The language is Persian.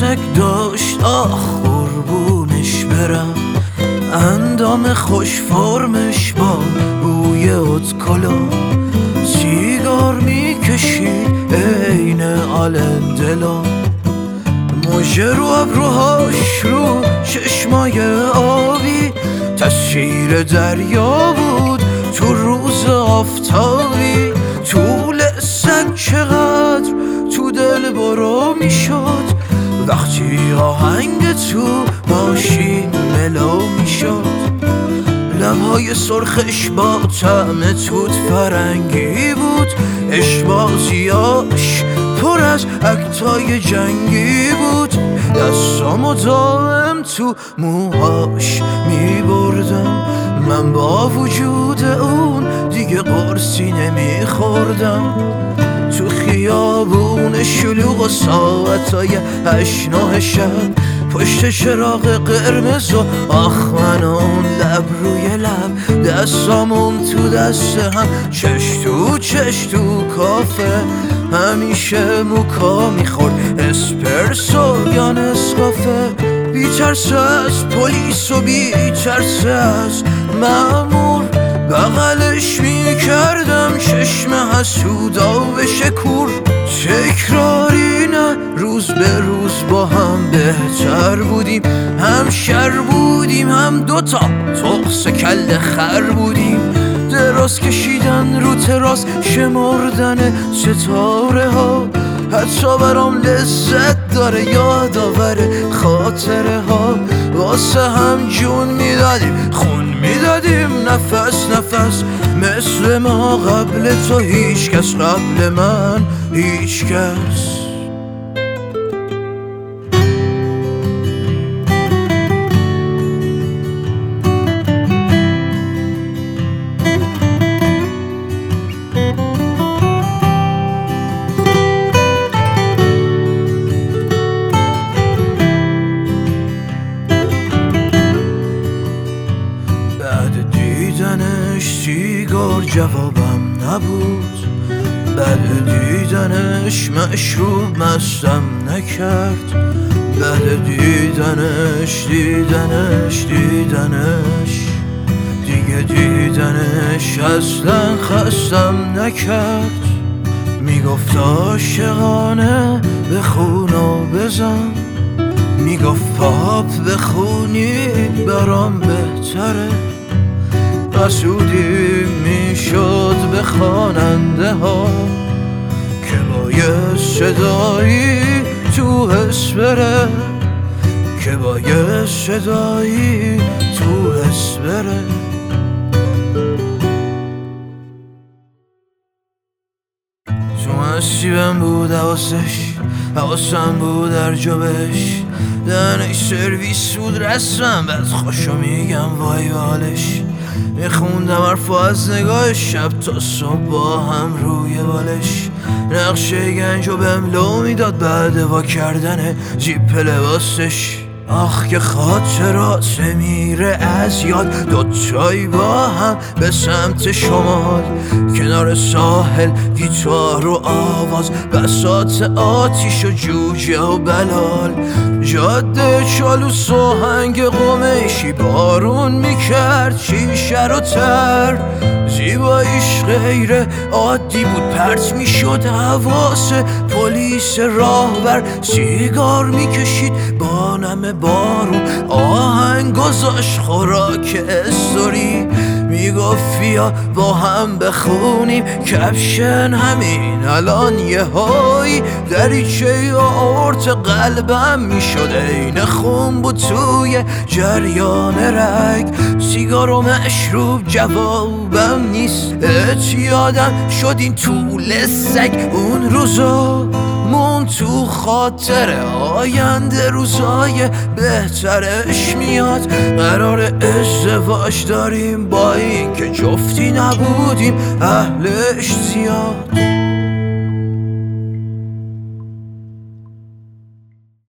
سگ داشت قربونش برم، اندام خوش فرمش با بوی اتکلا، سیگار میکشید عین آلندلا، موجه رو ابروهاش رو چشمای آبی، تصویر دریا بود تو روز آفتابی. طول سگ چقدر تو دل برو میشد، وقتی آهنگ تو ماشین ملو میشد. لبهای سرخش با طعم توت فرنگی بود، اشبازیاش پر از اکتای جنگی بود. دستامو دائم تو موهاش میبردم، من با وجود اون دیگه قرصی نمیخوردم. تو خیابون شلوغ و ساعتای 8-9 شب، پشت چراغ قرمز و آخ من اون لب روی لب، دستامون تو دست هم، چش تو کافه، همیشه موکا میخورد اسپرسو یا نسکافه. بی ترس از پلیس و بی ترس از مأمور، بغلش میکردم چشم حسودا به شکور. تکراری نه، روز به روز با هم بهتر بودیم، هم شر بودیم هم دوتا تقص کل خر بودیم. دراز کشیدن رو تراس، شمردن ستاره ها، حتی برام لذت داره یادآور خاطره ها. واسه هم جون میدادیم، خون میدادیم، نفس نفس، مثل ما قبل تو هیچ کس، قبل من هیچ کس. سیگار جوابم نبود، بعد دیدنش مشروب مستم نکرد، بعد دیدنش دیگه دیدنش اصلا خستم نکرد. میگفت عاشقانه بخون و بزن، میگفت پاپ بخونی برام بهتره. حسودی میشد به خواننده ها که با یه صدایی تو حس بره، که با یه صدایی تو حس بره. تو مسیبم بود حواسم بود در جبش، دهنش سرویس بود رسمم، بعد خوشو میگم وای بالش. میخوندم حرفا از نگاه شب تا صبح با هم روی بالش، نقشه گنجو بهم لو میداد بعد وا کردن جیپ لباسش. آخ که خاطرات میره از یاد، دوتایی با هم به سمت شمال، کنار ساحل گیتار و آواز، بساط آتیش و جوجه و بلال، جاده چالوس و هنگ قمیشی، بارون میکرد شیشه رو تر. زیباییش غیر عادی بود، پرت میشد حواس پلیس راهبر، سیگار میکشید با نم بارون، آهنگ گذاشت خوراک استوری، میگفت بیا با هم بخونیم کپشن همین الان. یه های دریچه آورت قلبم میشد عین خون بود توی جریان رگ، سیگار و مشروب جوابم نیست. یادم شد این طول سگ اون روزا مون تو خاطر آینده، روزای بهترش میاد. قرار ازدواج داریم با این که جفتی نبودیم اهلش زیاد.